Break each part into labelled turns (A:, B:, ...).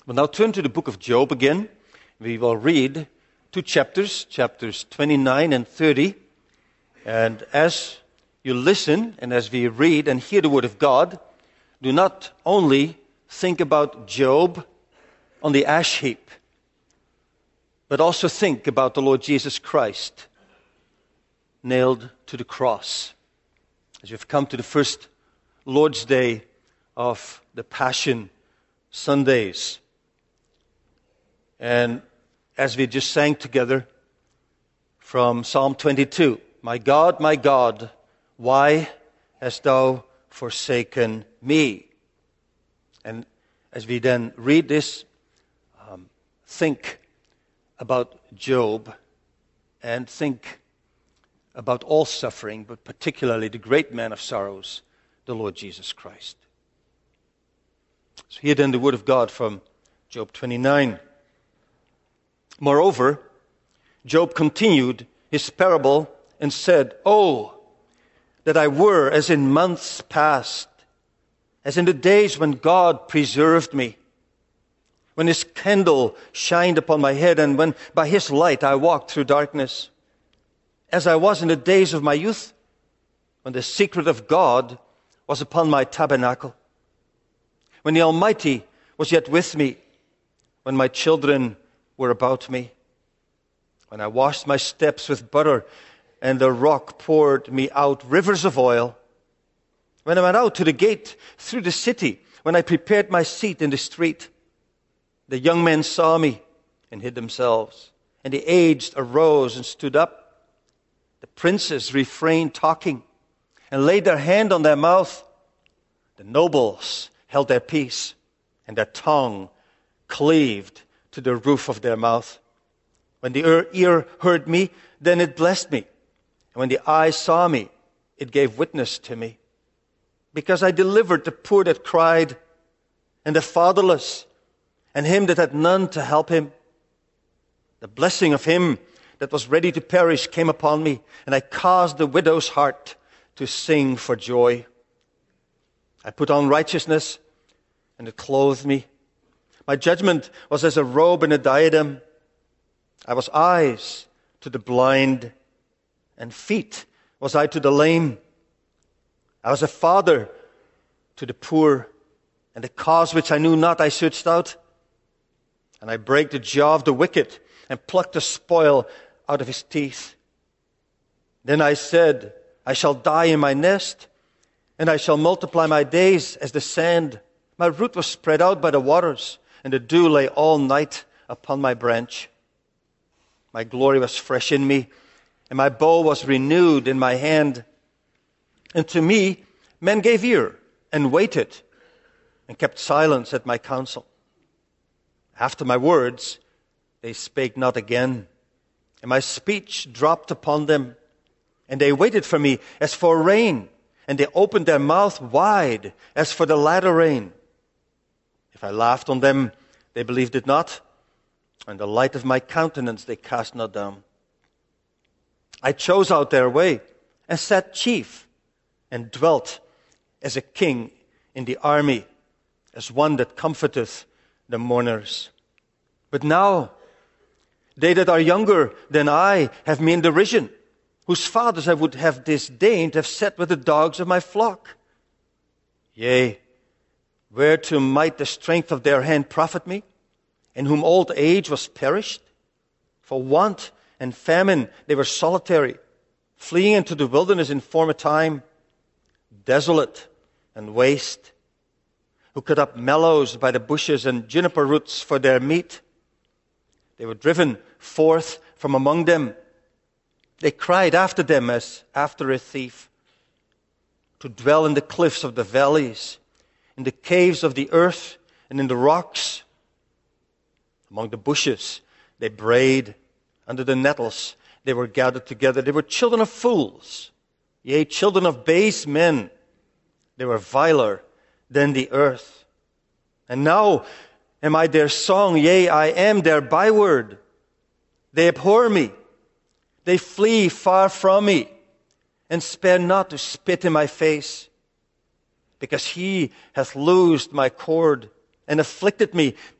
A: We'll now turn to the book of Job again. We will read two chapters 29 and 30. And as you listen and as we read and hear the word of God, do not only think about Job on the ash heap, but also think about the Lord Jesus Christ nailed to the cross. As you've come to the first Lord's Day of the Passion Sundays, and as we just sang together from Psalm 22, my God, why hast thou forsaken me? And as we then read this, think about Job and think about all suffering, but particularly the great man of sorrows, the Lord Jesus Christ. So here then the word of God from Job 29. Moreover, Job continued his parable and said, "Oh, that I were as in months past, as in the days when God preserved me, when his candle shined upon my head, and when by his light I walked through darkness, as I was in the days of my youth, when the secret of God was upon my tabernacle, when the Almighty was yet with me, when my children were about me, when I washed my steps with butter, and the rock poured me out rivers of oil, when I went out to the gate through the city, when I prepared my seat in the street. The young men saw me and hid themselves, and the aged arose and stood up. The princes refrained talking and laid their hand on their mouth. The nobles held their peace, and their tongue cleaved to the roof of their mouth. When the ear heard me, then it blessed me. And when the eye saw me, it gave witness to me. Because I delivered the poor that cried, and the fatherless, and him that had none to help him. The blessing of him that was ready to perish came upon me, and I caused the widow's heart to sing for joy. I put on righteousness, and it clothed me. My judgment was as a robe and a diadem. I was eyes to the blind, and feet was I to the lame. I was a father to the poor, and the cause which I knew not I searched out. And I brake the jaw of the wicked, and plucked the spoil out of his teeth. Then I said, I shall die in my nest, and I shall multiply my days as the sand. My root was spread out by the waters, and the dew lay all night upon my branch. My glory was fresh in me, and my bow was renewed in my hand. And to me men gave ear, and waited, and kept silence at my counsel. After my words they spake not again, and my speech dropped upon them. And they waited for me as for rain, and they opened their mouth wide as for the latter rain. If I laughed on them, they believed it not, and the light of my countenance they cast not down. I chose out their way, and sat chief, and dwelt as a king in the army, as one that comforteth the mourners. But now they that are younger than I have me in derision, whose fathers I would have disdained have sat with the dogs of my flock. Yea, whereto might the strength of their hand profit me, in whom old age was perished? For want and famine they were solitary, fleeing into the wilderness in former time, desolate and waste, who cut up mallows by the bushes and juniper roots for their meat. They were driven forth from among them. They cried after them as after a thief, to dwell in the cliffs of the valleys, in the caves of the earth, and in the rocks. Among the bushes they brayed, under the nettles they were gathered together. They were children of fools, yea, children of base men. They were viler than the earth. And now am I their song, yea, I am their byword. They abhor me. They flee far from me, and spare not to spit in my face. Because he hath loosed my cord, and afflicted me,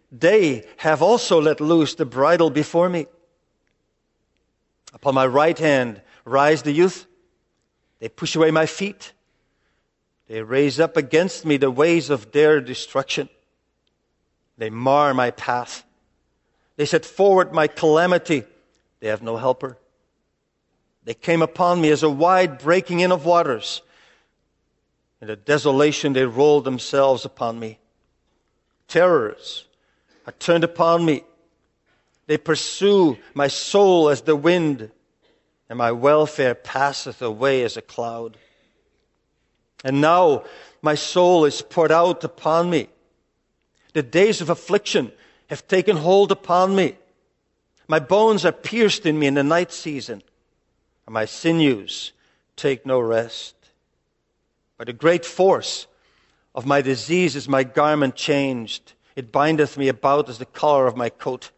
A: They have also let loose the bridle before me. Upon my right hand rise the youth. They push away my feet. They raise up against me the ways of their destruction. They mar my path. They set forward my calamity. They have no helper. They came upon me as a wide breaking in of waters. In the desolation they rolled themselves upon me. Terrors are turned upon me. They pursue my soul as the wind, and my welfare passeth away as a cloud. And now my soul is poured out upon me. The days of affliction have taken hold upon me. My bones are pierced in me in the night season, and my sinews take no rest. By the great force of my disease is my garment changed. It bindeth me about as the collar of my coat.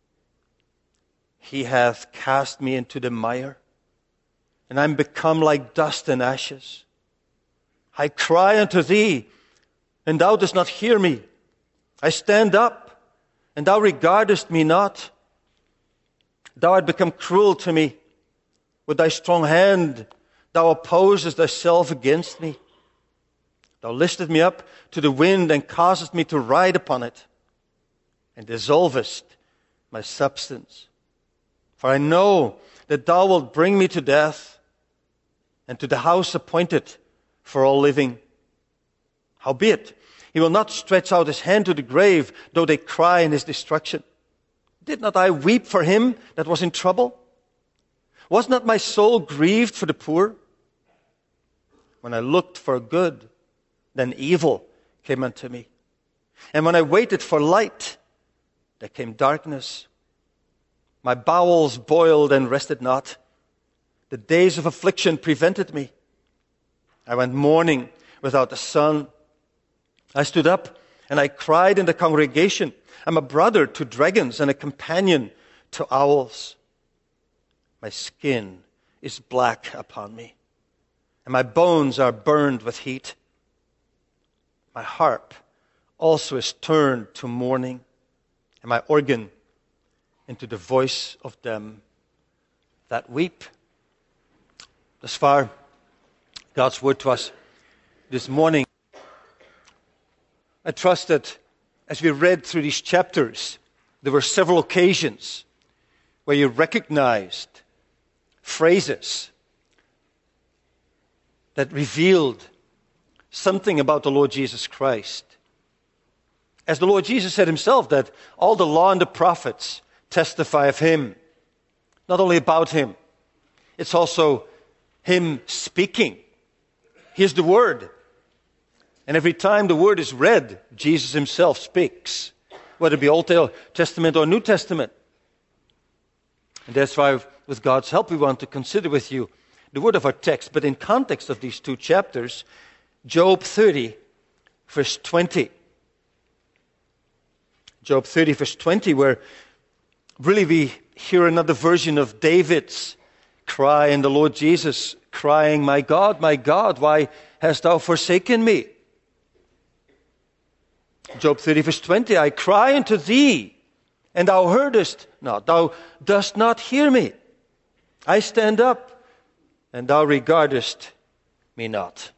A: He hath cast me into the mire, and I am become like dust and ashes. I cry unto thee, and thou dost not hear me. I stand up, and thou regardest me not. Thou art become cruel to me. With thy strong hand thou opposest thyself against me. Thou liftest me up to the wind, and causest me to ride upon it, and dissolvest my substance. For I know that thou wilt bring me to death, and to the house appointed for all living. Howbeit, he will not stretch out his hand to the grave, though they cry in his destruction. Did not I weep for him that was in trouble? Was not my soul grieved for the poor? When I looked for good, then evil came unto me. And when I waited for light, there came darkness. My bowels boiled and rested not. The days of affliction prevented me. I went mourning without the sun. I stood up and I cried in the congregation. I'm a brother to dragons and a companion to owls. My skin is black upon me, and my bones are burned with heat. My harp also is turned to mourning, and my organ into the voice of them that weep. Thus far, God's word to us this morning. I trust that as we read through these chapters, there were several occasions where you recognized phrases that revealed something about the Lord Jesus Christ. As the Lord Jesus said himself, that all the law and the prophets testify of him, not only about him, it's also him speaking. Here's the word. And every time the word is read, Jesus himself speaks, whether it be Old Testament or New Testament. And that's why, with God's help, we want to consider with you the word of our text, but in context of these two chapters, Job 30, verse 20. Job 30, verse 20, where really we hear another version of David's cry and the Lord Jesus crying, my God, why hast thou forsaken me? Job 30, verse 20, I cry unto thee, and thou heardest not. Thou dost not hear me. I stand up, and thou regardest me not.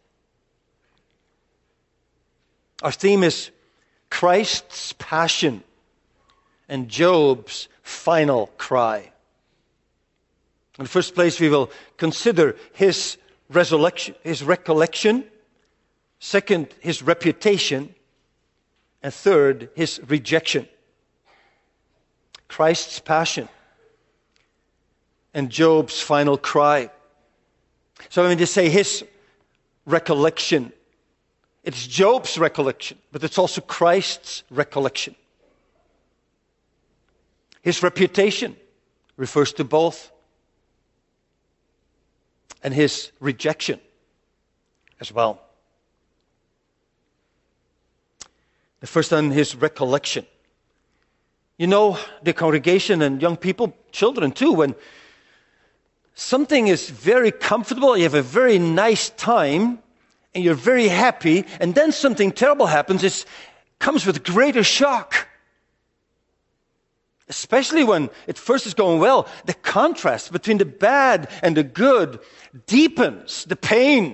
A: Our theme is Christ's passion and Job's final cry. In the first place, we will consider his recollection. Second, his reputation. And third, his rejection. Christ's passion and Job's final cry. So when you say his recollection, it's Job's recollection, but it's also Christ's recollection. His reputation refers to both. And his rejection as well. The first on his recollection. You know, the congregation and young people, children too, when something is very comfortable, you have a very nice time, and you're very happy, and then something terrible happens, it comes with greater shock. especially when it first is going well, the contrast between the bad and the good deepens the pain.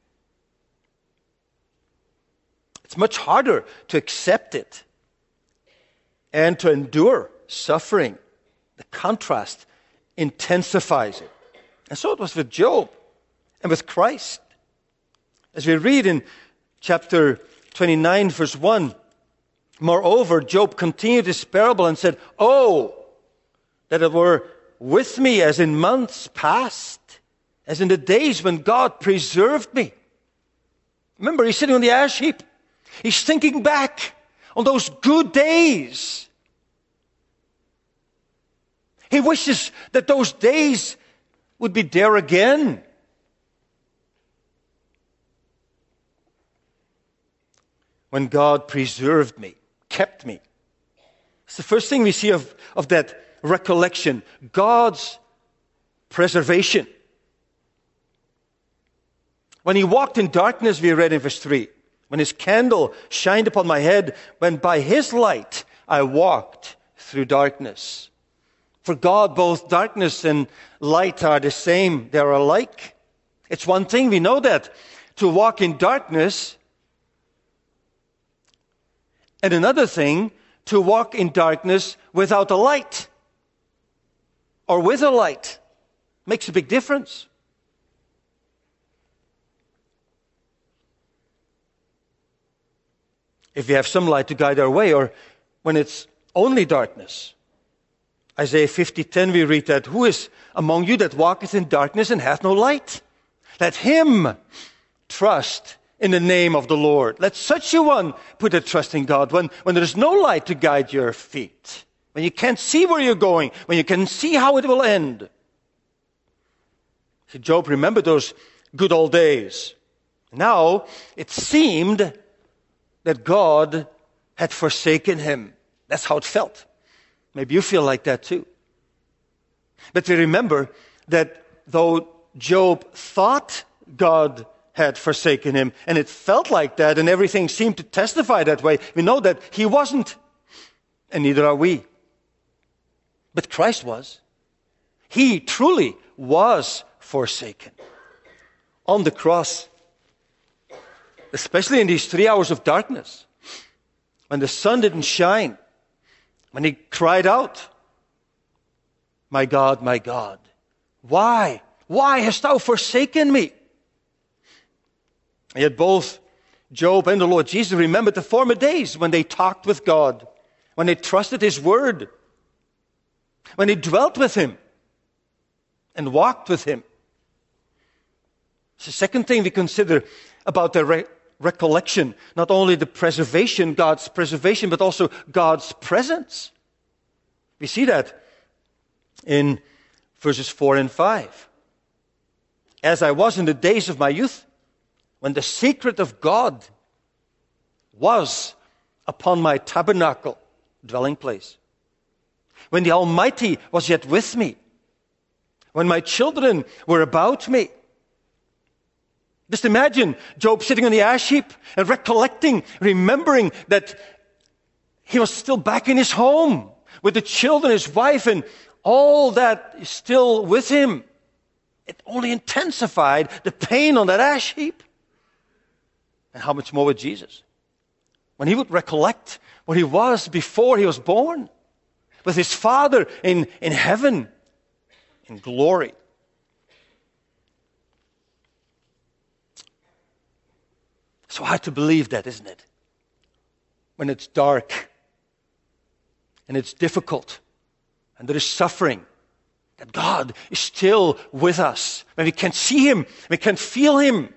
A: It's much harder to accept it and to endure suffering. The contrast intensifies it. And so it was with Job and with Christ. As we read in chapter 29, verse 1, moreover, Job continued his parable and said, "Oh, that it were with me as in months past, as in the days when God preserved me." Remember, he's sitting on the ash heap. He's thinking back on those good days. He wishes that those days would be there again. When God preserved me, kept me. It's the first thing we see of that recollection. God's preservation. When he walked in darkness, we read in verse 3, when his candle shined upon my head, when by his light I walked through darkness. For God, both darkness and light are the same. They're alike. It's one thing, we know that, to walk in darkness, and another thing, to walk in darkness without a light, or with a light. Makes a big difference. If we have some light to guide our way, or when it's only darkness. Isaiah 50:10 we read that, "Who is among you that walketh in darkness and hath no light? Let him trust in the name of the Lord." Let such a one put a trust in God when there is no light to guide your feet, when you can't see where you're going, when you can see how it will end. See, Job remembered those good old days. Now it seemed that God had forsaken him. That's how it felt. Maybe you feel like that too. But we remember that though Job thought God had forsaken him, and it felt like that, and everything seemed to testify that way, we know that he wasn't, and neither are we. But Christ was. He truly was forsaken. On the cross, especially in these 3 hours of darkness, when the sun didn't shine, when he cried out, my God, why hast thou forsaken me?" And yet both Job and the Lord Jesus remembered the former days when they talked with God, when they trusted his word, when they dwelt with him and walked with him. It's the second thing we consider about the recollection, not only the preservation, God's preservation, but also God's presence. We see that in verses 4 and 5. "As I was in the days of my youth, when the secret of God was upon my tabernacle," dwelling place, "when the Almighty was yet with me, when my children were about me." Just imagine Job sitting on the ash heap and recollecting, remembering that he was still back in his home with the children, his wife, and all that is still with him. It only intensified the pain on that ash heap. And how much more with Jesus? When he would recollect what he was before he was born, with his Father in heaven, in glory. So hard to believe that, isn't it? When it's dark and it's difficult and there is suffering, that God is still with us. When we can see him, we can feel him.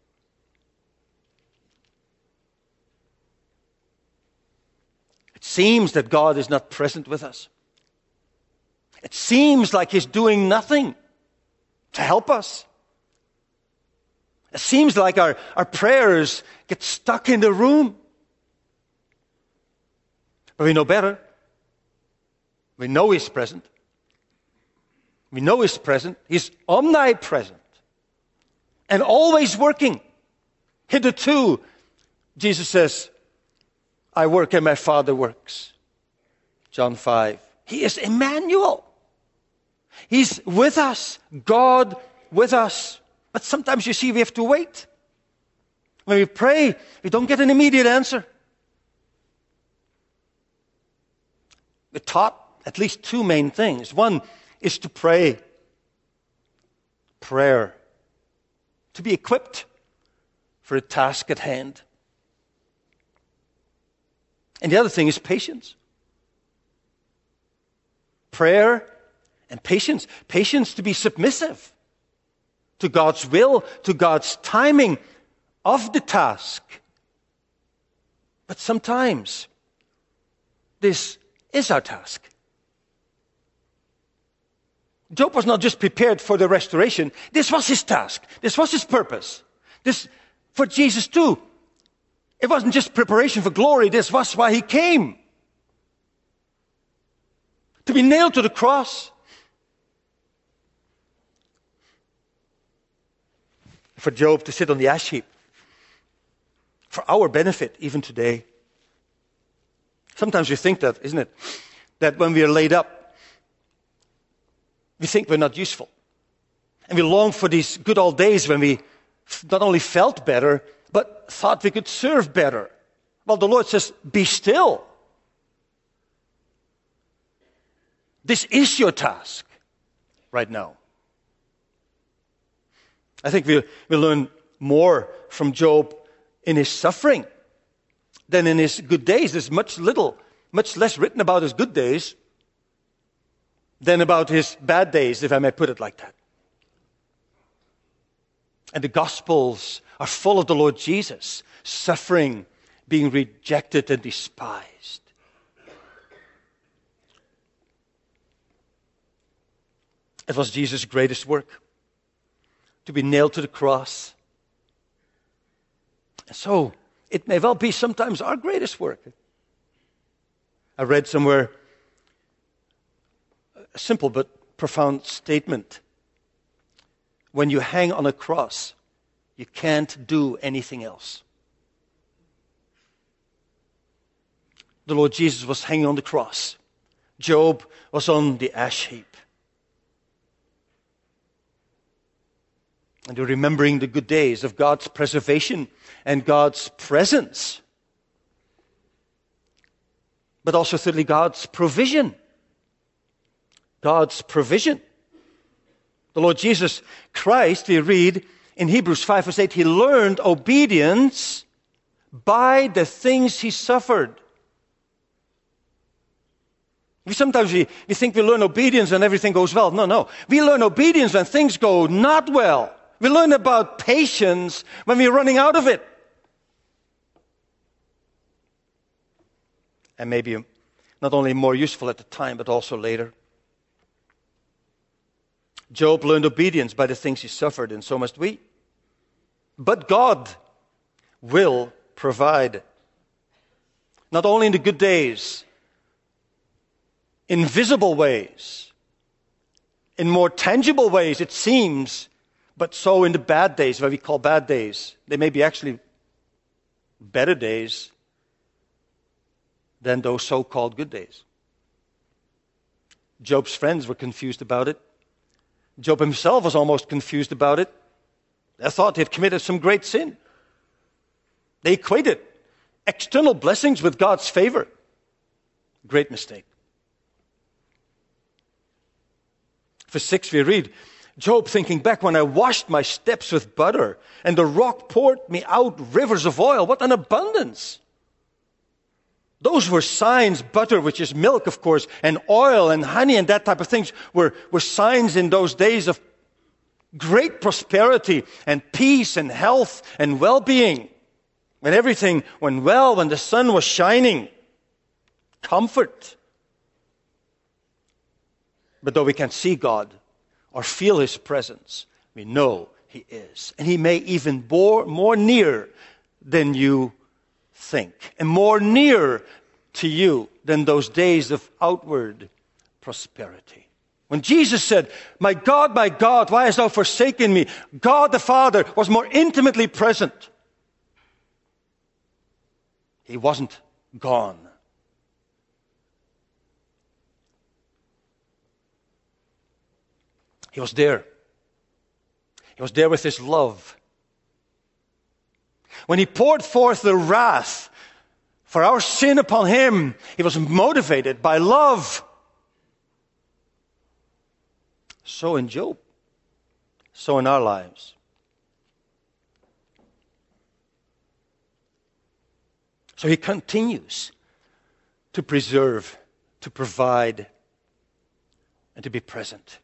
A: It seems that God is not present with us. It seems like he's doing nothing to help us. It seems like our prayers get stuck in the room. But we know better. We know he's present. We know he's present. He's omnipresent and always working. Hitherto, Jesus says, "I work and my Father works." John 5, He is Emmanuel. He's with us, God with us. But sometimes, you see, we have to wait. When we pray, we don't get an immediate answer. We're taught at least two main things. One is to pray. Prayer. To be equipped for a task at hand. And the other thing is patience. Prayer and patience. Patience to be submissive to God's will, to God's timing of the task. But sometimes this is our task. Job was not just prepared for the restoration. This was his task. This was his purpose. This for Jesus too. It wasn't just preparation for glory. This was why he came. To be nailed to the cross. For Job to sit on the ash heap. For our benefit, even today. Sometimes we think that, isn't it? That when we are laid up, we think we're not useful. And we long for these good old days when we not only felt better, but thought we could serve better. Well, the Lord says, be still. This is your task right now. I think we'll learn more from Job in his suffering than in his good days. There's much less written about his good days than about his bad days, if I may put it like that. And the Gospels are full of the Lord Jesus, suffering, being rejected and despised. It was Jesus' greatest work, to be nailed to the cross. And so, it may well be sometimes our greatest work. I read somewhere a simple but profound statement. When you hang on a cross, you can't do anything else. The Lord Jesus was hanging on the cross. Job was on the ash heap. And we're remembering the good days of God's preservation and God's presence. But also, thirdly, God's provision. God's provision. The Lord Jesus Christ, we read in Hebrews 5 verse 8, He learned obedience by the things He suffered. Sometimes we think we learn obedience when everything goes well. No. We learn obedience when things go not well. We learn about patience when we're running out of it. And maybe not only more useful at the time, but also later. Job learned obedience by the things he suffered, and so must we. But God will provide. Not only in the good days, in visible ways, in more tangible ways, it seems, but so in the bad days, what we call bad days. They may be actually better days than those so-called good days. Job's friends were confused about it. Job himself was almost confused about it. They thought he had committed some great sin. They equated external blessings with God's favor. Great mistake. Verse 6 we read, Job thinking back, when I washed my steps with butter, and the rock poured me out rivers of oil. What an abundance. Those were signs, butter, which is milk, of course, and oil and honey and that type of things were signs in those days of great prosperity and peace and health and well-being. When everything went well, when the sun was shining, comfort. But though we can't see God or feel His presence, we know He is. And He may even be more near than you think, and more near to you than those days of outward prosperity. When Jesus said, my God, why hast thou forsaken me? God the Father was more intimately present. He wasn't gone. He was there. He was there with his love. When he poured forth the wrath for our sin upon him, he was motivated by love. So in Job, so in our lives. So he continues to preserve, to provide, and to be present.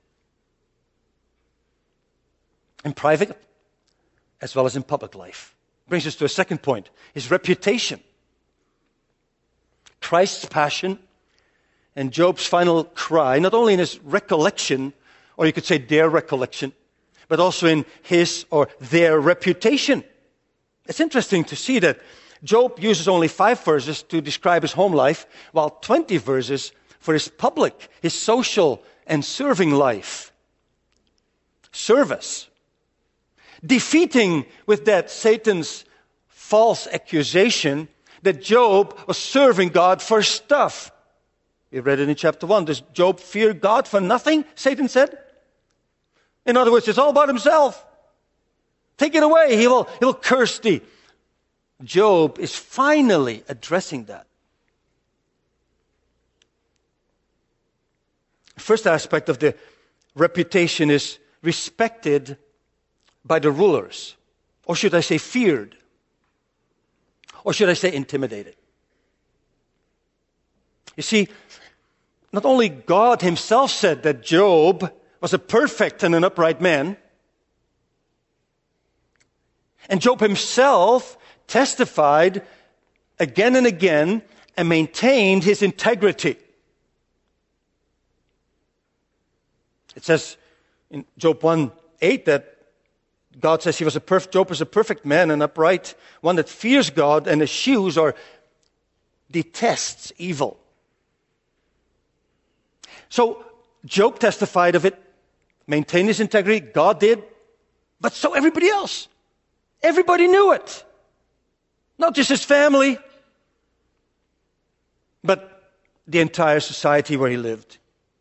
A: In private as well as in public life. Brings us to a second point, his reputation. Christ's passion and Job's final cry, not only in his recollection, or you could say their recollection, but also in his or their reputation. It's interesting to see that Job uses only 5 verses to describe his home life, while 20 verses for his public, his social and serving life. Service. Defeating with that Satan's false accusation that Job was serving God for stuff. We read it in chapter 1. Does Job fear God for nothing? Satan said. In other words, it's all about himself. Take it away. He will curse thee. Job is finally addressing that. The first aspect of the reputation is respected by the rulers. Or should I say feared? Or should I say intimidated? You see, not only God himself said that Job was a perfect and an upright man, and Job himself testified again and again and maintained his integrity. It says in Job 1:8 that God says Job was a perfect man and upright, one that fears God and eschews or detests evil. So Job testified of it, maintained his integrity, God did, but so everybody else. Everybody knew it. Not just his family, but the entire society where he lived.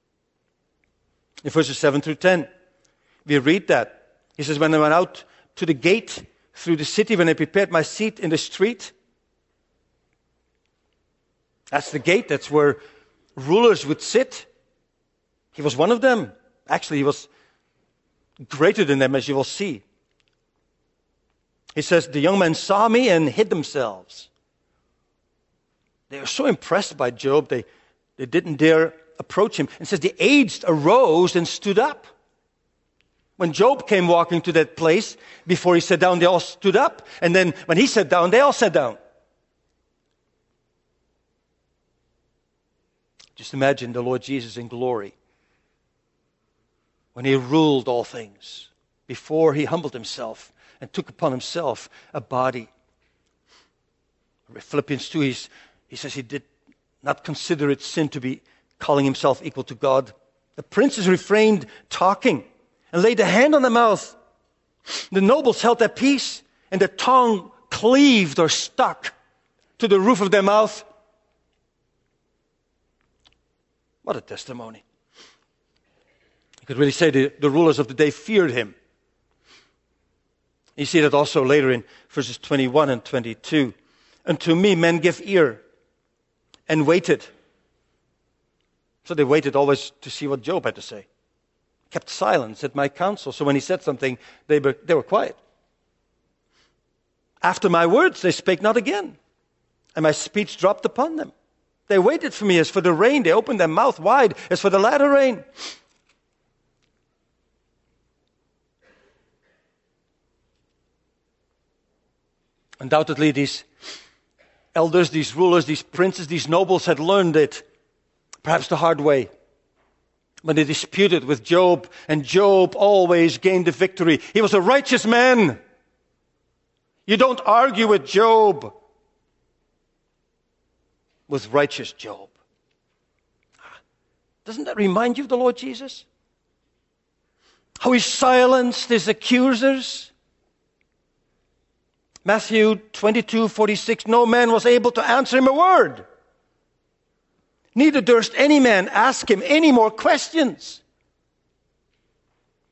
A: In verses 7 through 10, we read that. He says, when I went out to the gate through the city, when I prepared my seat in the street. That's the gate, that's where rulers would sit. He was one of them. Actually, he was greater than them, as you will see. He says, the young men saw me and hid themselves. They were so impressed by Job, they didn't dare approach him. And says, the aged arose and stood up. When Job came walking to that place, before he sat down, they all stood up. And then when he sat down, they all sat down. Just imagine the Lord Jesus in glory. When he ruled all things, before he humbled himself and took upon himself a body. Philippians 2, he says he did not consider it sin to be calling himself equal to God. The princes refrained talking and laid a hand on the mouth. The nobles held their peace, and their tongue cleaved or stuck to the roof of their mouth. What a testimony. You could really say the rulers of the day feared him. You see that also later in verses 21 and 22. Unto me men give ear and waited. So they waited always to see what Job had to say. Kept silence at my counsel. So when he said something, they were quiet. After my words, they spake not again. And my speech dropped upon them. They waited for me as for the rain. They opened their mouth wide as for the latter rain. Undoubtedly, these elders, these rulers, these princes, these nobles had learned it, perhaps the hard way. When they disputed with Job, and Job always gained the victory. He was a righteous man. You don't argue with Job. With righteous Job. Doesn't that remind you of the Lord Jesus? How he silenced his accusers. Matthew 22:46, no man was able to answer him a word. Neither durst any man ask him any more questions.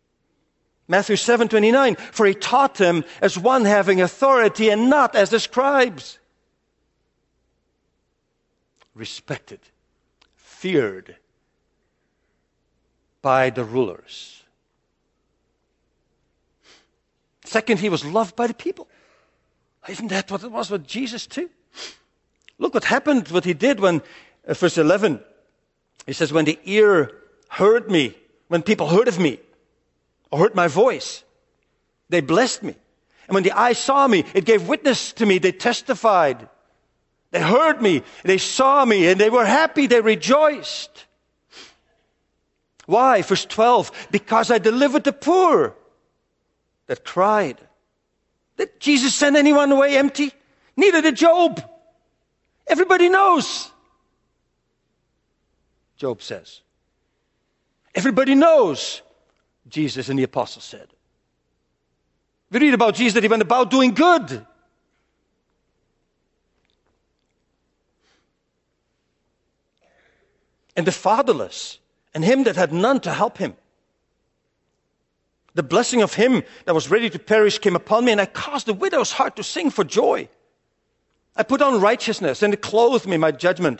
A: Matthew 7:29, for he taught them as one having authority and not as the scribes. Respected, feared by the rulers. Second, he was loved by the people. Isn't that what it was with Jesus too? Look what happened, what he did when, verse 11, he says, when the ear heard me, when people heard of me, or heard my voice, they blessed me. And when the eye saw me, it gave witness to me, they testified. They heard me, they saw me, and they were happy, they rejoiced. Why? Verse 12, because I delivered the poor that cried. Did Jesus send anyone away empty? Neither did Job. Everybody knows. Job says. Everybody knows, Jesus and the apostles said. We read about Jesus that he went about doing good. And the fatherless, and him that had none to help him. The blessing of him that was ready to perish came upon me, and I caused the widow's heart to sing for joy. I put on righteousness, and it clothed me. My judgment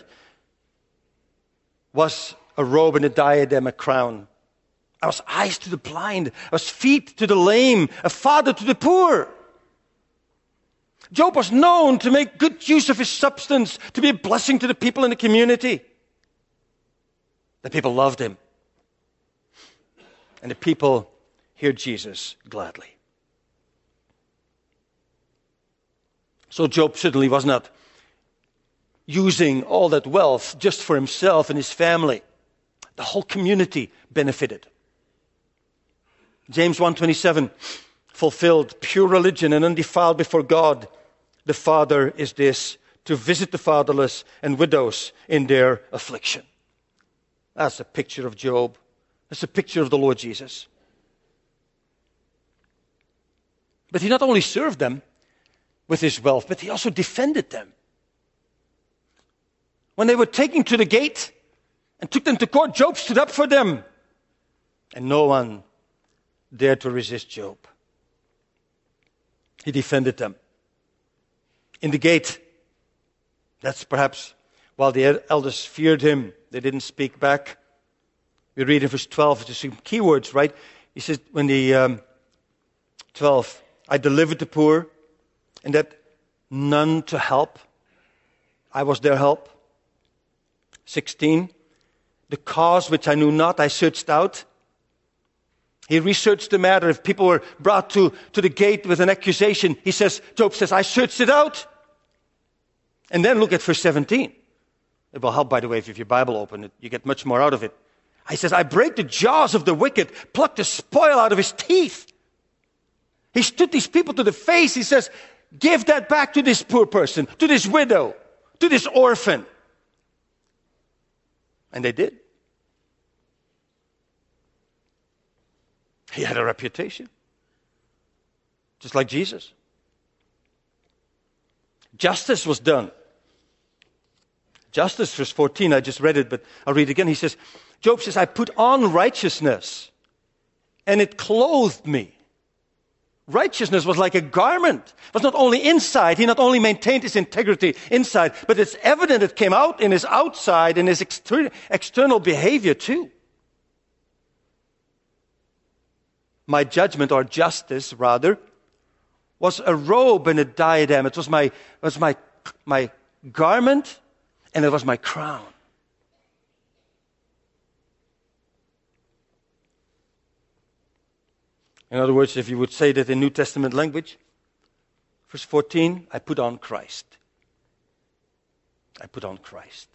A: was a robe and a diadem, a crown. I was eyes to the blind. I was feet to the lame, a father to the poor. Job was known to make good use of his substance, to be a blessing to the people in the community. The people loved him. And the people hear Jesus gladly. So Job certainly was not using all that wealth just for himself and his family. The whole community benefited. James 1:27, fulfilled, pure religion and undefiled before God, the Father is this, to visit the fatherless and widows in their affliction. That's a picture of Job. That's a picture of the Lord Jesus. But he not only served them with his wealth, but he also defended them. When they were taken to the gate and took them to court, Job stood up for them. And no one dared to resist Job. He defended them. In the gate, that's perhaps while the elders feared him, they didn't speak back. We read in verse 12, just some key words, right? He says, when the 12, I delivered the poor, and that none to help. I was their help. 16, the cause which I knew not, I searched out. He researched the matter. If people were brought to the gate with an accusation, Job says, I searched it out. And then look at verse 17. It will help, by the way, if you have your Bible open, you get much more out of it. He says, I break the jaws of the wicked, pluck the spoil out of his teeth. He stood these people to the face. He says, give that back to this poor person, to this widow, to this orphan. And they did. He had a reputation, just like Jesus. Justice was done. Justice, verse 14, I just read it, but I'll read it again. Job says, I put on righteousness, and it clothed me. Righteousness was like a garment. It was not only inside. He not only maintained his integrity inside, but it's evident it came out in his outside, in his external behavior too. My judgment, or justice rather, was a robe and a diadem. It was my garment, and it was my crown. In other words, if you would say that in New Testament language, verse 14, I put on Christ. I put on Christ.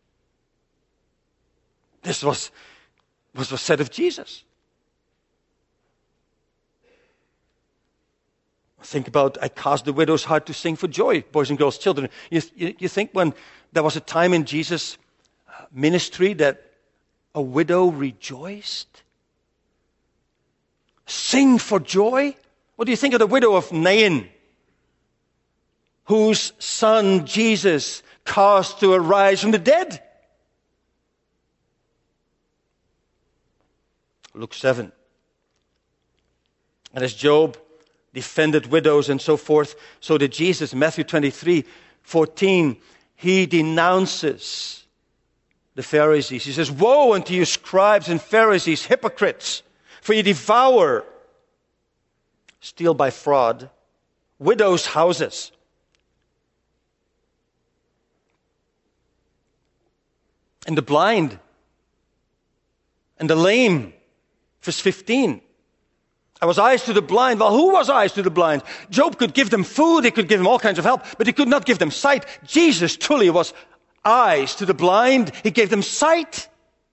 A: This was said of Jesus. Think about, I caused the widow's heart to sing for joy, boys and girls, children. You think when there was a time in Jesus' ministry that a widow rejoiced? Sing for joy? What do you think of the widow of Nain, whose son Jesus caused to arise from the dead? Luke 7. And as Job defended widows and so forth, so did Jesus. In Matthew 23:14, he denounces the Pharisees. He says, "Woe unto you, scribes and Pharisees, hypocrites, for you devour, steal by fraud, widows' houses, and the blind and the lame." Verse 15. I was eyes to the blind. Well, who was eyes to the blind? Job could give them food, he could give them all kinds of help, but he could not give them sight. Jesus truly was eyes to the blind. He gave them sight.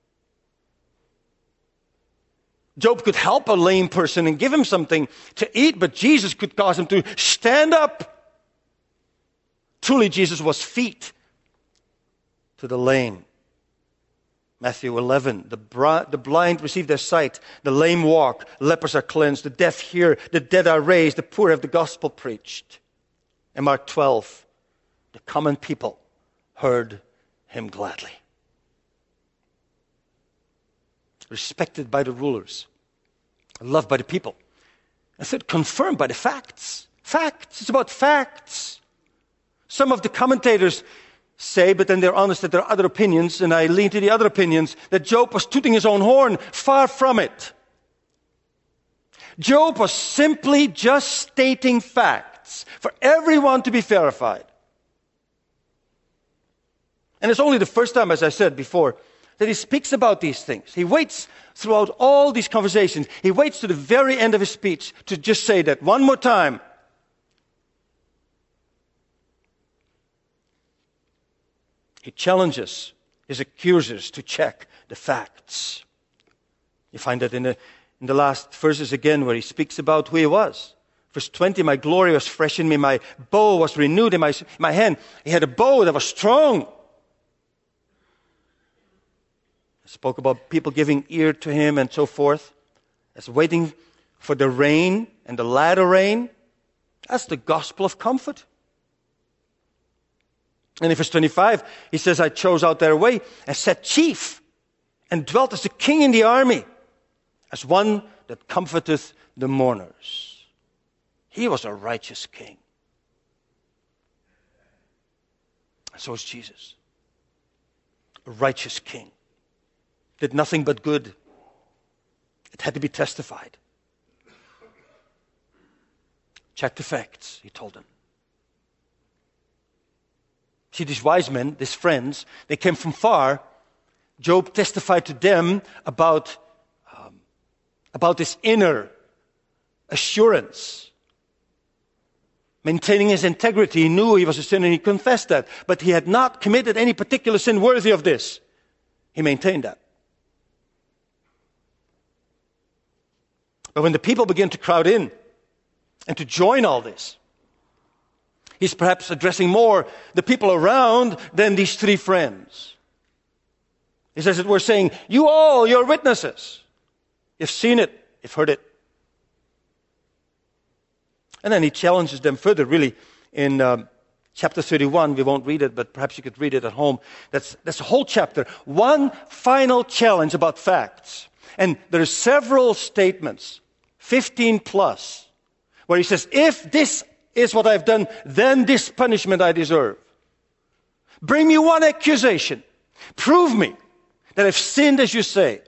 A: Job could help a lame person and give him something to eat, but Jesus could cause him to stand up. Truly, Jesus was feet to the lame. Matthew 11, the blind receive their sight, the lame walk, lepers are cleansed, the deaf hear, the dead are raised, the poor have the gospel preached. And Mark 12, the common people heard him gladly. Respected by the rulers, loved by the people. And third, confirmed by the facts. Facts, it's about facts. Some of the commentators say, but then they're honest that there are other opinions, and I lean to the other opinions, that Job was tooting his own horn. Far from it. Job was simply just stating facts for everyone to be verified. And it's only the first time, as I said before, that he speaks about these things. He waits throughout all these conversations. He waits to the very end of his speech to just say that one more time. He challenges his accusers to check the facts. You find that in the last verses again where he speaks about who he was. Verse 20, my glory was fresh in me, my bow was renewed in my hand. He had a bow that was strong. He spoke about people giving ear to him and so forth. As waiting for the rain and the latter rain. That's the gospel of comfort. And in verse 25, he says, I chose out their way and set chief and dwelt as a king in the army, as one that comforteth the mourners. He was a righteous king. And so is Jesus. A righteous king. Did nothing but good. It had to be testified. Check the facts, he told them. See, these wise men, these friends, they came from far. Job testified to them about this inner assurance. Maintaining his integrity, he knew he was a sinner and he confessed that. But he had not committed any particular sin worthy of this. He maintained that. But when the people began to crowd in and to join all this, he's perhaps addressing more the people around than these three friends. He says that we're saying, you all, you're witnesses. You've seen it, you've heard it. And then he challenges them further, really, in chapter 31. We won't read it, but perhaps you could read it at home. That's a whole chapter. One final challenge about facts. And there are several statements, 15 plus, where he says, if this is what I've done, then this punishment I deserve. Bring me one accusation. Prove me that I've sinned as you say.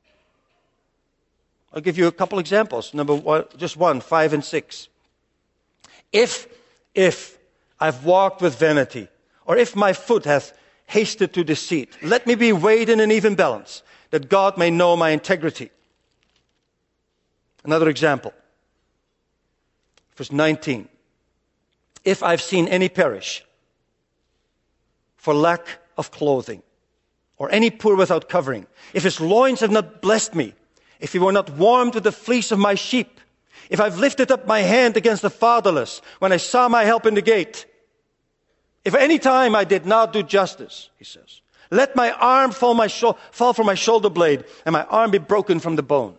A: I'll give you a couple examples. Number one, just 5 and 6. If I've walked with vanity, or if my foot hath hasted to deceit, let me be weighed in an even balance, that God may know my integrity. Another example. Verse 19. If I've seen any perish for lack of clothing, or any poor without covering, if his loins have not blessed me, if he were not warmed with the fleece of my sheep, if I've lifted up my hand against the fatherless when I saw my help in the gate, if any time I did not do justice, he says, let my arm fall from my shoulder blade, and my arm be broken from the bone.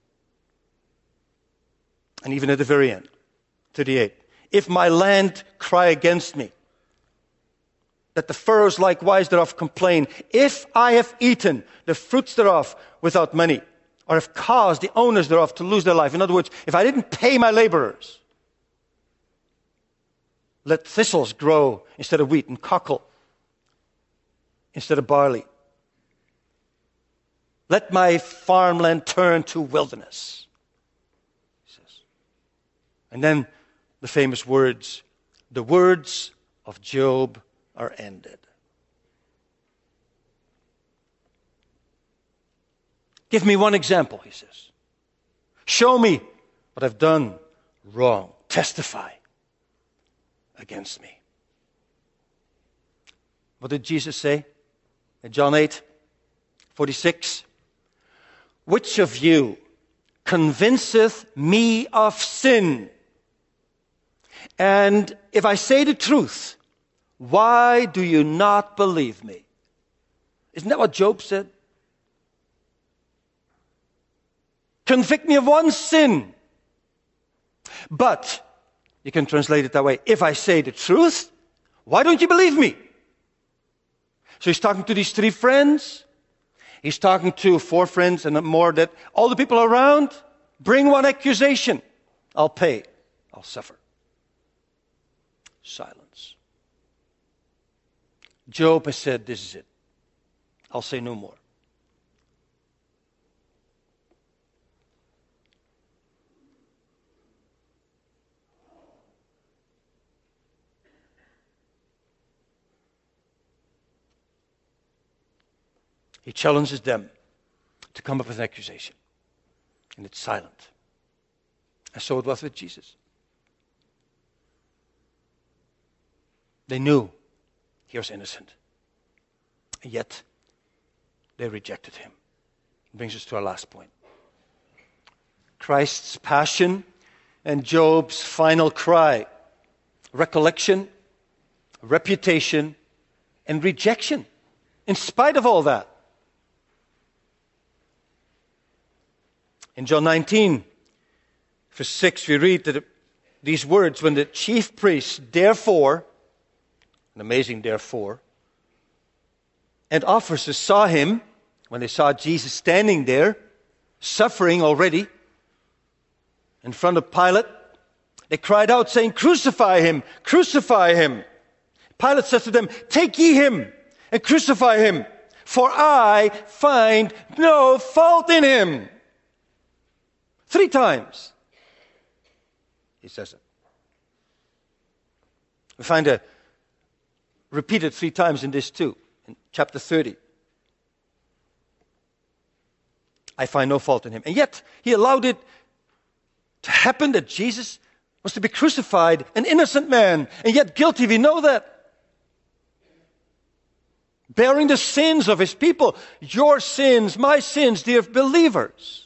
A: And even at the very end, 38. If my land cry against me, that the furrows likewise thereof complain, if I have eaten the fruits thereof without money, or have caused the owners thereof to lose their life. In other words, if I didn't pay my laborers, let thistles grow instead of wheat and cockle instead of barley. Let my farmland turn to wilderness, he says. And then the famous words, the words of Job are ended. Give me one example, he says. Show me what I've done wrong. Testify against me. What did Jesus say in John 8:46? Which of you convinceth me of sin? And if I say the truth, why do you not believe me? Isn't that what Job said? Convict me of one sin. But, you can translate it that way, if I say the truth, why don't you believe me? So he's talking to these 3 friends. He's talking to 4 friends and more, that all the people around, bring one accusation. I'll pay. I'll suffer. Silence. Job has said, this is it. I'll say no more. He challenges them to come up with an accusation. And it's silent. And so it was with Jesus. They knew he was innocent. And yet, they rejected him. It brings us to our last point. Christ's passion and Job's final cry. Recollection, reputation, and rejection. In spite of all that. In John 19, verse 6, we read that these words, when the chief priests, therefore, an amazing therefore, and officers saw him, when they saw Jesus standing there, suffering already, in front of Pilate, they cried out saying, crucify him, crucify him. Pilate says to them, take ye him and crucify him, for I find no fault in him. 3 times he says it. We find it repeated 3 times in this too, in chapter 30. I find no fault in him. And yet he allowed it to happen that Jesus was to be crucified, an innocent man, and yet guilty. We know that. Bearing the sins of his people, your sins, my sins, dear believers.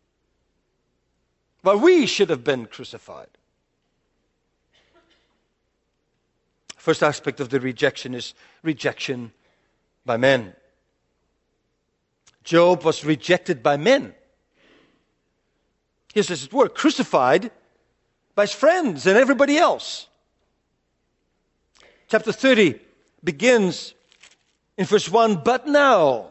A: Well, we should have been crucified. First aspect of the rejection is rejection by men. Job was rejected by men. He says, were crucified by his friends and everybody else. Chapter 30 begins in verse 1, but now.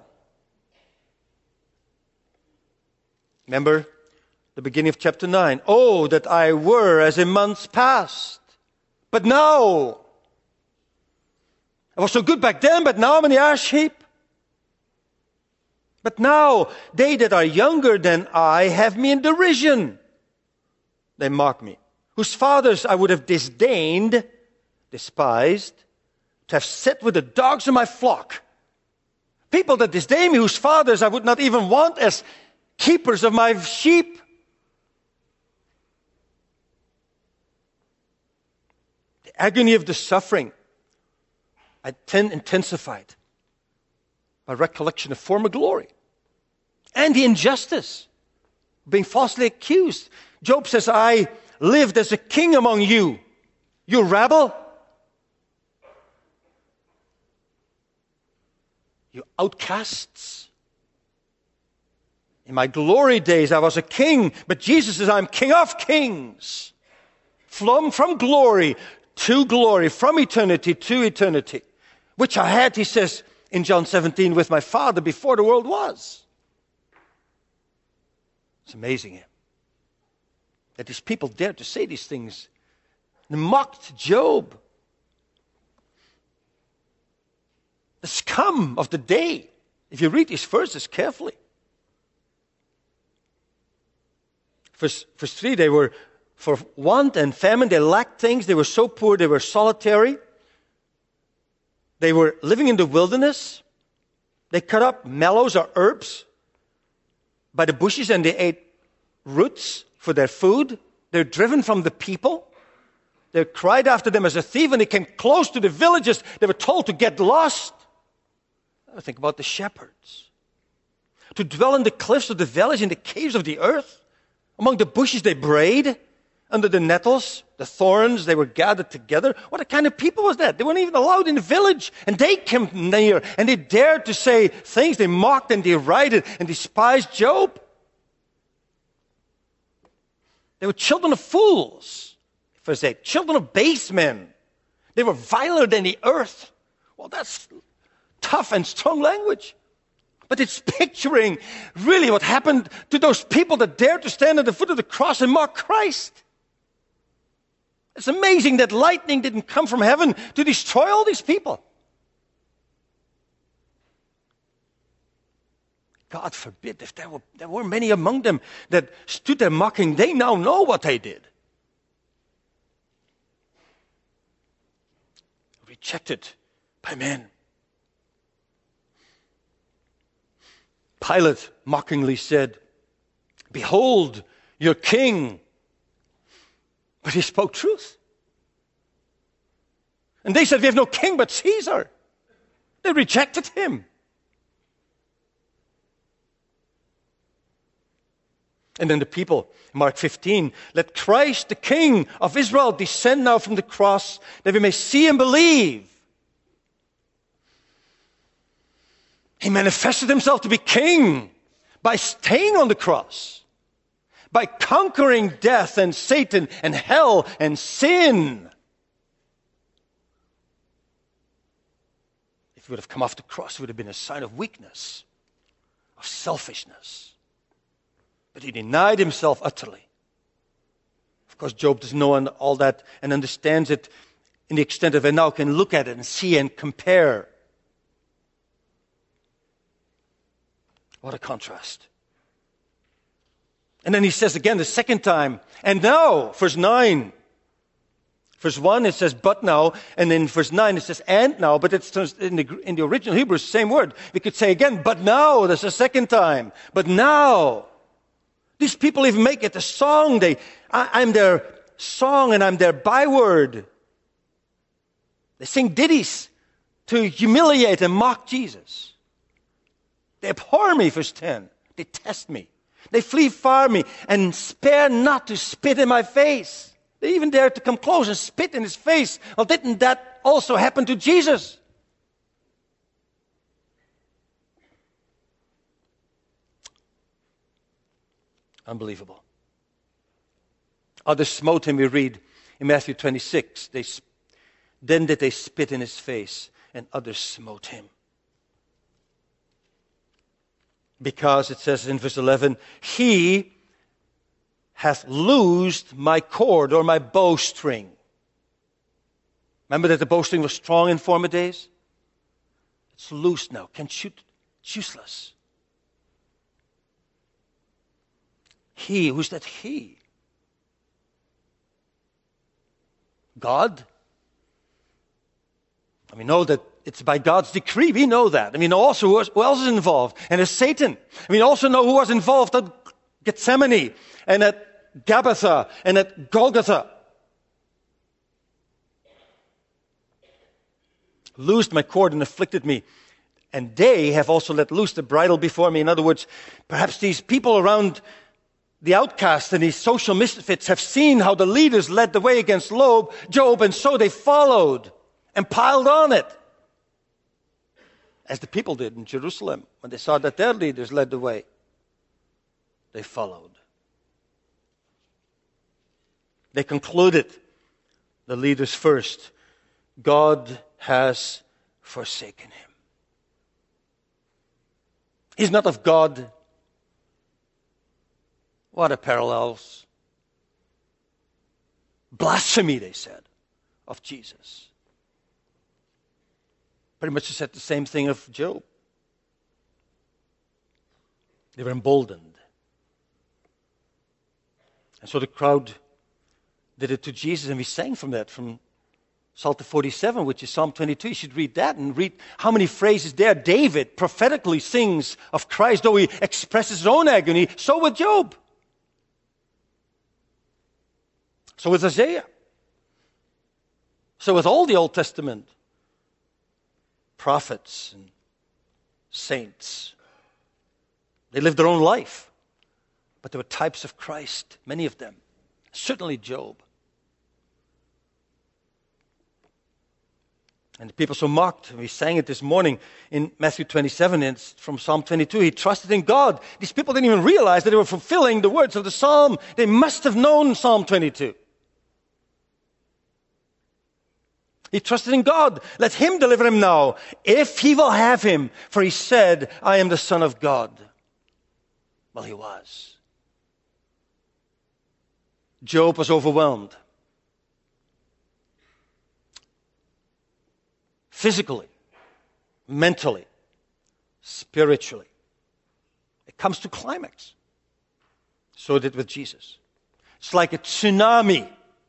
A: Remember the beginning of chapter 9. Oh, that I were as in months past. But now. I was so good back then, but now I'm in the ash heap. But now, they that are younger than I have me in derision. They mock me. Whose fathers I would have disdained, despised, to have set with the dogs of my flock. People that disdain me, whose fathers I would not even want as keepers of my sheep. The agony of the suffering intensified by recollection of former glory. And the injustice, being falsely accused. Job says, I lived as a king among you, you rabble. You outcasts. In my glory days I was a king, but Jesus says I'm king of kings. From glory to glory, from eternity to eternity. Which I had, he says in John 17, with my Father before the world was. It's amazing that these people dared to say these things. They mocked Job. The scum of the day. If you read these verses carefully. Verse 3, they were for want and famine. They lacked things. They were so poor. They were solitary. They were living in the wilderness. They cut up mallows or herbs by the bushes and they ate roots for their food. They're driven from the people. They cried after them as a thief, and they came close to the villages. They were told to get lost. I think about the shepherds. To dwell in the cliffs of the valleys, in the caves of the earth. Among the bushes they brayed. Under the nettles, the thorns, they were gathered together. What kind of people was that? They weren't even allowed in the village. And they came near, and they dared to say things. They mocked and derided and despised Job. They were children of fools. Verse 8, children of base men. They were viler than the earth. Well, that's tough and strong language. But it's picturing really what happened to those people that dared to stand at the foot of the cross and mock Christ. It's amazing that lightning didn't come from heaven to destroy all these people. God forbid, if there were many among them that stood there mocking, they now know what they did. Rejected by men. Pilate mockingly said, "Behold your king." But he spoke truth. And they said, "We have no king but Caesar." They rejected him. And then the people, Mark 15, "Let Christ, the King of Israel, descend now from the cross, that we may see and believe." He manifested himself to be king by staying on the cross, by conquering death and Satan and hell and sin. If he would have come off the cross, it would have been a sign of weakness, of selfishness. But he denied himself utterly. Of course, Job doesn't know all that and understands it in the extent of it now can look at it and see and compare. What a contrast. And then he says again the second time, "And now," verse 9. Verse 1 it says, "But now," and in verse 9 it says, "And now," but it's in the original Hebrew, it's the same word. We could say again, "But now," that's the second time. But now. These people even make it a song. I'm their song and I'm their byword. They sing ditties to humiliate and mock Jesus. They abhor me, verse 10. They test me. They flee far me and spare not to spit in my face. They even dare to come close and spit in his face. Well, didn't that also happen to Jesus? Unbelievable. Others smote him, we read in Matthew 26. Then did they spit in his face, and others smote him. Because it says in verse 11, "He hath loosed my cord," or my bowstring. Remember that the bowstring was strong in former days? It's loosed now. Can't shoot. It's useless. He, who's that he? God? And we know that it's by God's decree. We know that. And we know also who else is involved. And it's Satan. And we also know who was involved at Gethsemane and at Gabbatha and at Golgotha. Loosed my cord and afflicted me. And they have also let loose the bridle before me. In other words, perhaps these people around the outcasts and these social misfits have seen how the leaders led the way against Job, and so they followed and piled on it. As the people did in Jerusalem when they saw that their leaders led the way. They followed. They concluded, the leaders first, God has forsaken him. He's not of God. What a parallels. Blasphemy, they said, of Jesus. Pretty much said the same thing of Job. They were emboldened. And so the crowd did it to Jesus, and we sang from that, from Psalter 47, which is Psalm 22. You should read that and read how many phrases there. David prophetically sings of Christ, though he expresses his own agony. So with Job. So with Isaiah. So with all the Old Testament prophets and saints. They lived their own life, but they were types of Christ, many of them. Certainly Job. And the people so mocked. We sang it this morning in Matthew 27, and it's from Psalm 22. He trusted in God. These people didn't even realize that they were fulfilling the words of the Psalm. They must have known Psalm 22. He trusted in God. Let him deliver him now, if he will have him. For he said, I am the Son of God. Well, he was. Job was overwhelmed. Physically, mentally, spiritually. It comes to climax. So did with Jesus. It's like a tsunami.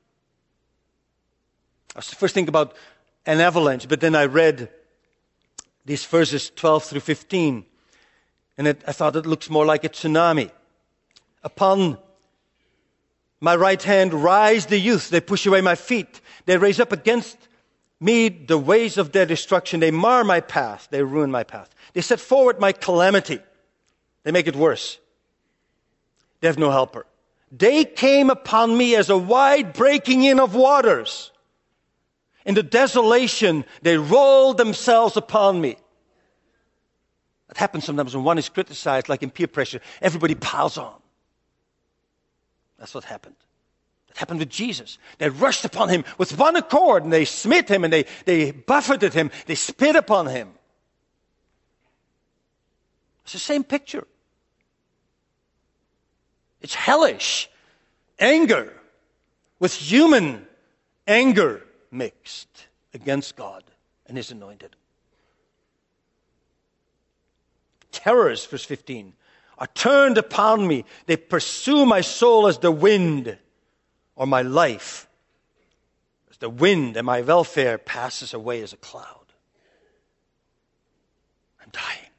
A: I was first thinking about an avalanche, but then I read these verses 12 through 15, and I thought it looks more like a tsunami. Upon my right hand rise the youth. They push away my feet. They raise up against me the ways of their destruction. They mar my path. They ruin my path. They set forward my calamity. They make it worse. They have no helper. They came upon me as a wide breaking in of waters. In the desolation, they rolled themselves upon me. It happens sometimes when one is criticized, like in peer pressure. Everybody piles on. That's what happened. It happened with Jesus. They rushed upon him with one accord, and they smote him, and they buffeted him. They spit upon him. It's the same picture. It's hellish anger with human anger mixed against God and his anointed. Terrors, verse 15, are turned upon me. They pursue my soul as the wind, or my life as the wind, and my welfare passes away as a cloud. I'm dying.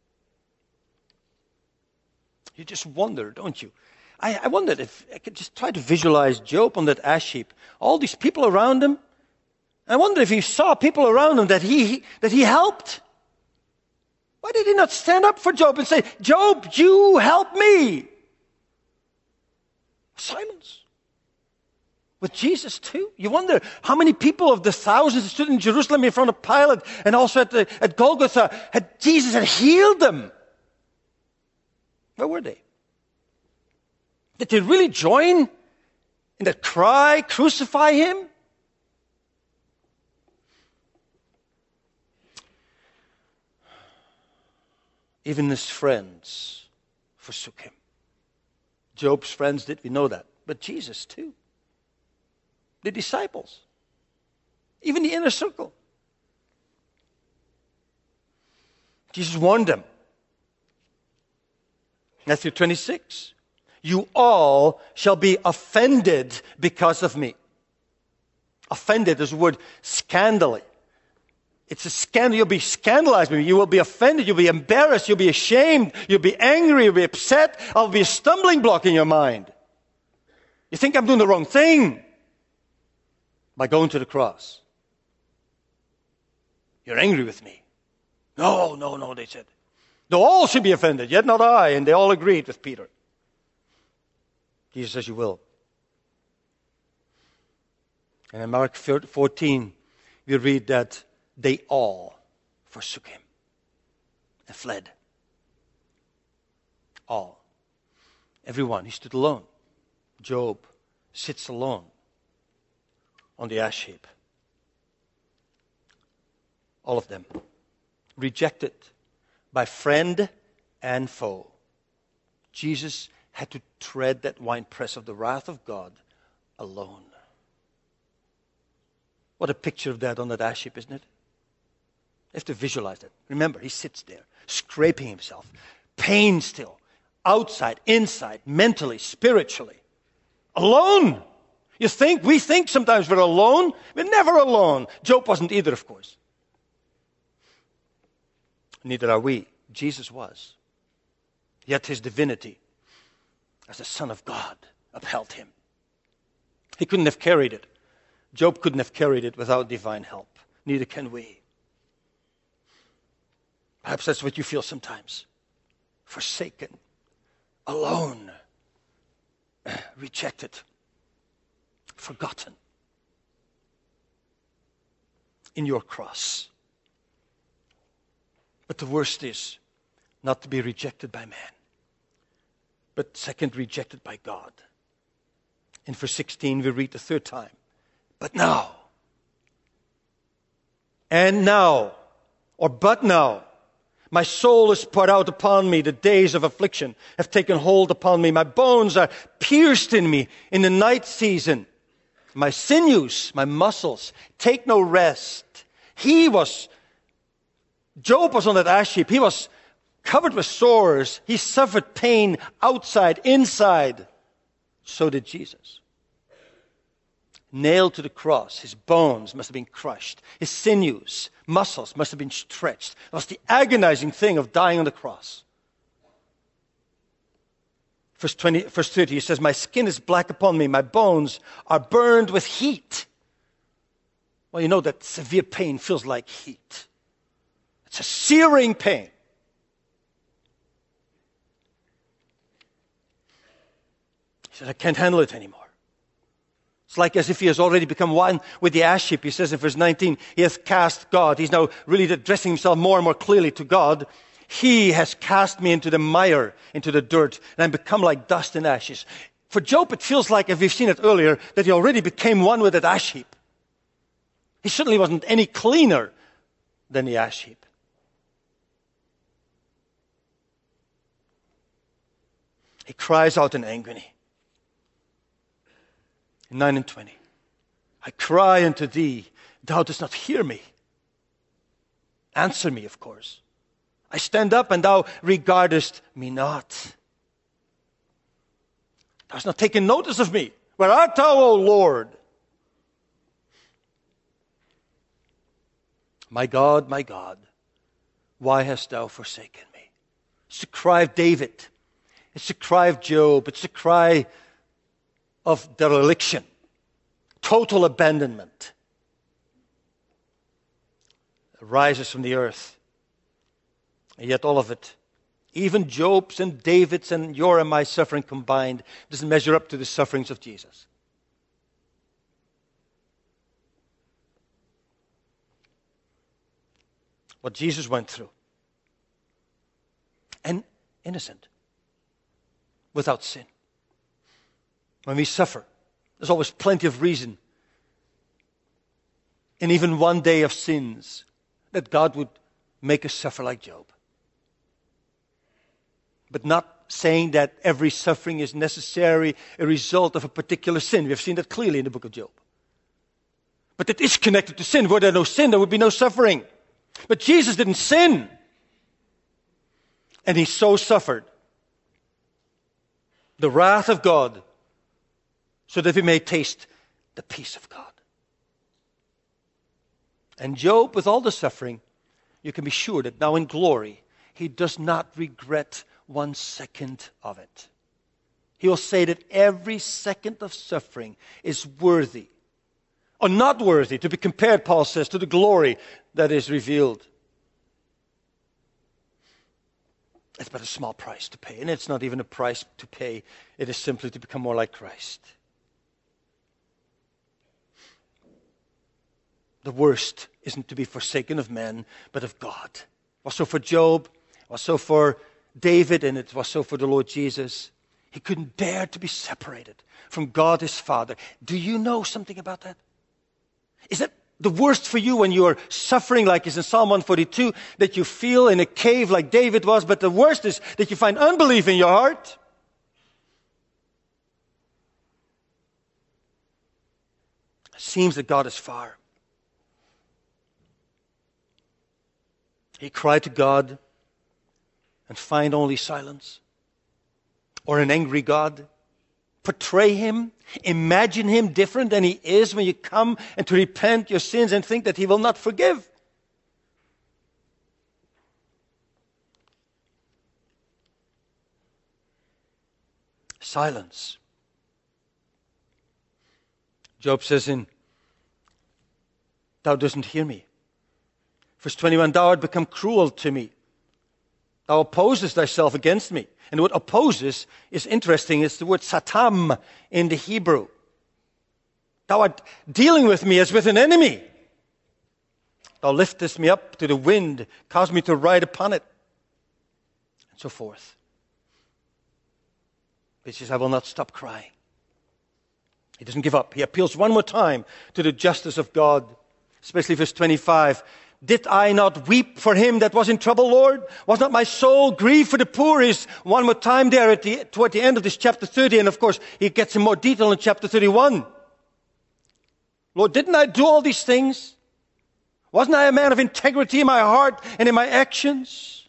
A: You just wonder, don't you? I wondered if I could just try to visualize Job on that ash heap. All these people around him. I wonder if he saw people around him that he helped. Why did he not stand up for Job and say, Job, you help me? Silence. With Jesus too. You wonder how many people of the thousands that stood in Jerusalem in front of Pilate and also at Golgotha, Jesus had healed them. Where were they? Did they really join in that cry, crucify him? Even his friends forsook him. Job's friends did, we know that. But Jesus too. The disciples. Even the inner circle. Jesus warned them. Matthew 26. You all shall be offended because of me. Offended is the word scandally. It's a scandal. You'll be scandalized by me. You will be offended. You'll be embarrassed. You'll be ashamed. You'll be angry. You'll be upset. I'll be a stumbling block in your mind. You think I'm doing the wrong thing by going to the cross. You're angry with me. No, they said. No, all should be offended, yet not I. And they all agreed with Peter. Jesus says, you will. And in Mark 14, we read that they all forsook him and fled. All. Everyone. He stood alone. Job sits alone on the ash heap. All of them. Rejected by friend and foe. Jesus had to tread that winepress of the wrath of God alone. What a picture of that on that ash heap, isn't it? You have to visualize it. Remember, he sits there, scraping himself, pain still, outside, inside, mentally, spiritually, alone. We think sometimes we're alone. We're never alone. Job wasn't either, of course. Neither are we. Jesus was. Yet his divinity as the Son of God upheld him. He couldn't have carried it. Job couldn't have carried it without divine help. Neither can we. Perhaps that's what you feel sometimes. Forsaken, alone, rejected, forgotten. In your cross. But the worst is not to be rejected by man, but second, rejected by God. In verse 16, we read the third time. But now, and now, or but now, my soul is poured out upon me. The days of affliction have taken hold upon me. My bones are pierced in me in the night season. My sinews, my muscles, take no rest. Job was on that ash heap. He was covered with sores. He suffered pain outside, inside. So did Jesus. Nailed to the cross, his bones must have been crushed. His sinews, muscles must have been stretched. That was the agonizing thing of dying on the cross. Verse 30, he says, my skin is black upon me. My bones are burned with heat. Well, you know that severe pain feels like heat. It's a searing pain. He said, I can't handle it anymore. It's like as if he has already become one with the ash heap. He says in verse 19, he has cast God. He's now really addressing himself more and more clearly to God. He has cast me into the mire, into the dirt, and I've become like dust and ashes. For Job, it feels like, if we've seen it earlier, that he already became one with that ash heap. He certainly wasn't any cleaner than the ash heap. He cries out in agony. In 9 and 20. I cry unto thee, thou dost not hear me. Answer me, of course. I stand up and thou regardest me not. Thou hast not taken notice of me. Where art thou, O Lord? My God, why hast thou forsaken me? It's the cry of David. It's the cry of Job. It's the cry of dereliction, total abandonment. It rises from the earth. And yet all of it, even Job's and David's and your and my suffering combined, doesn't measure up to the sufferings of Jesus. What Jesus went through. And innocent. Without sin. When we suffer, there's always plenty of reason, in even one day of sins, that God would make us suffer like Job. But not saying that every suffering is necessarily a result of a particular sin. We have seen that clearly in the book of Job. But it is connected to sin. Were there no sin, there would be no suffering. But Jesus didn't sin. And he so suffered the wrath of God, so that we may taste the peace of God. And Job, with all the suffering, you can be sure that now in glory, he does not regret 1 second of it. He will say that every second of suffering is worthy, or not worthy, to be compared, Paul says, to the glory that is revealed. It's but a small price to pay, and it's not even a price to pay. It is simply to become more like Christ. The worst isn't to be forsaken of men, but of God. It was so for Job, it was so for David, and it was so for the Lord Jesus. He couldn't bear to be separated from God his Father. Do you know something about that? Is that the worst for you when you are suffering, like is in Psalm 142, that you feel in a cave like David was, but the worst is that you find unbelief in your heart? seems that God is far. He cried to God and find only silence. Or an angry God. Portray him, imagine him different than he is when you come and to repent your sins and think that he will not forgive. Silence. Job says thou doesn't hear me. Verse 21, thou art become cruel to me. Thou opposest thyself against me. And the word opposes is interesting. It's the word satam in the Hebrew. Thou art dealing with me as with an enemy. Thou liftest me up to the wind, cause me to ride upon it, and so forth. He says, I will not stop crying. He doesn't give up. He appeals one more time to the justice of God, especially verse 25. Did I not weep for him that was in trouble, Lord? Was not my soul grieved for the poor? Is one more time there toward the end of this chapter 30. And of course, he gets in more detail in chapter 31. Lord, didn't I do all these things? Wasn't I a man of integrity in my heart and in my actions?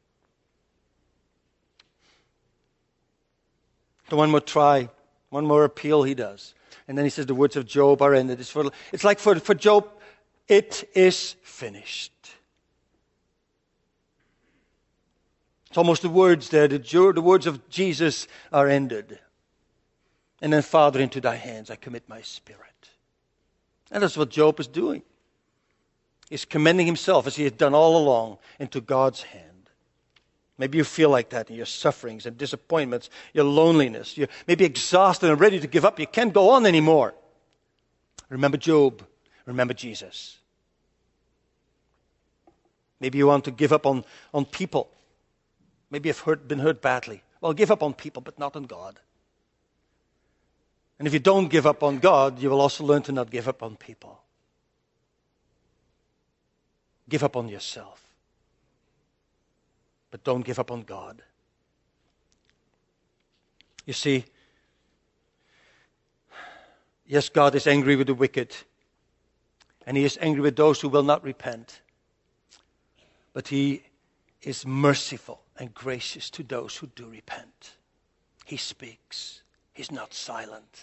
A: So one more try, one more appeal he does. And then he says the words of Job are ended. It's like for Job, it is finished. It's almost the words there, the words of Jesus are ended. And then, Father, into thy hands I commit my spirit. And that's what Job is doing. He's commending himself, as he had done all along, into God's hand. Maybe you feel like that in your sufferings and disappointments, your loneliness. You're maybe exhausted and ready to give up. You can't go on anymore. Remember Job. Remember Jesus. Maybe you want to give up on people. Maybe you've been hurt badly. Well, give up on people, but not on God. And if you don't give up on God, you will also learn to not give up on people. Give up on yourself. But don't give up on God. You see, yes, God is angry with the wicked. And he is angry with those who will not repent. But he is merciful and gracious to those who do repent. He speaks. He's not silent.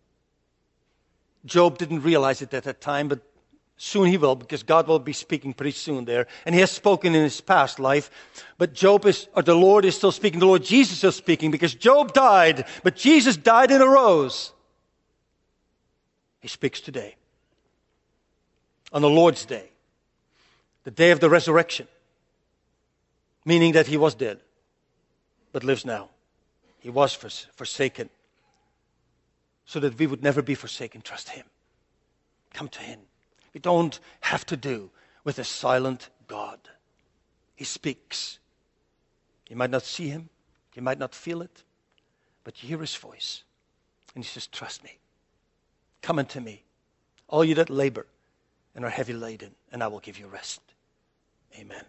A: Job didn't realize it at that time, but soon he will, because God will be speaking pretty soon there. And he has spoken in his past life. But the Lord is still speaking. The Lord Jesus is speaking, because Job died, but Jesus died and arose. He speaks today. On the Lord's day, the day of the resurrection, meaning that he was dead, but lives now. He was forsaken, so that we would never be forsaken. Trust him. Come to him. We don't have to do with a silent God. He speaks. You might not see him, you might not feel it, but you hear his voice. And he says, trust me. Come unto me, all you that labor and are heavy laden, and I will give you rest. Amen.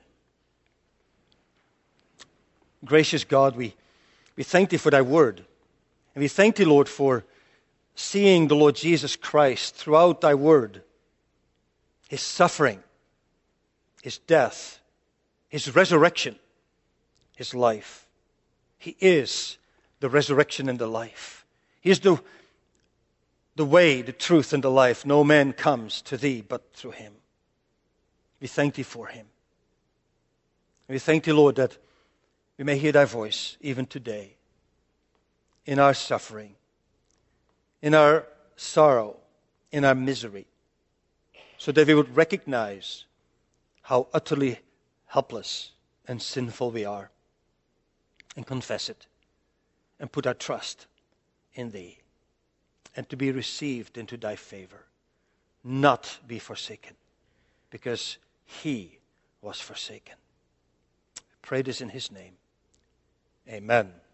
A: Gracious God, we thank thee for thy word. And we thank thee, Lord, for seeing the Lord Jesus Christ throughout thy word. His suffering, his death, his resurrection, his life. He is the resurrection and the life. He is the way, the truth, and the life. No man comes to thee but through him. We thank thee for him. We thank thee, Lord, that we may hear thy voice even today in our suffering, in our sorrow, in our misery, so that we would recognize how utterly helpless and sinful we are, and confess it, and put our trust in thee, and to be received into thy favor, not be forsaken, because he was forsaken. I pray this in his name. Amen.